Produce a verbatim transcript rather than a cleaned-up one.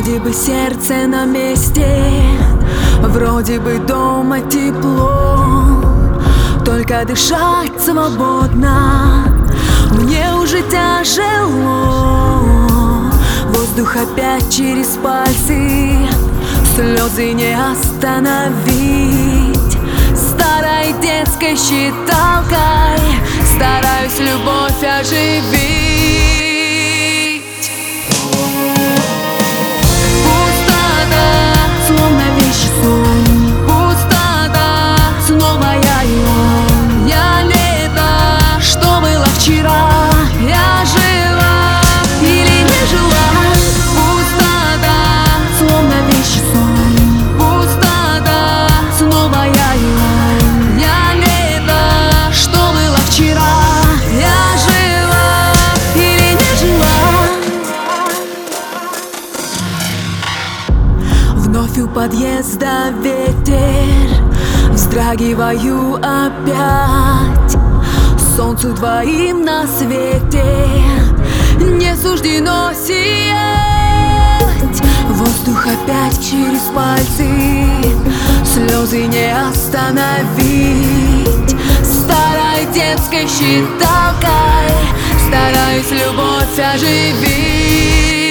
Вроде бы сердце на месте, вроде бы дома тепло, только дышать свободно мне уже тяжело. Воздух опять через пальцы, слезы не остановить. Старой детской считалкой стараюсь любовь оживить. Вновь у подъезда ветер, вздрагиваю опять. Солнцу двоим на свете не суждено сиять. Воздух опять через пальцы, слезы не остановить. Старой детской считалкой стараюсь любовь оживить.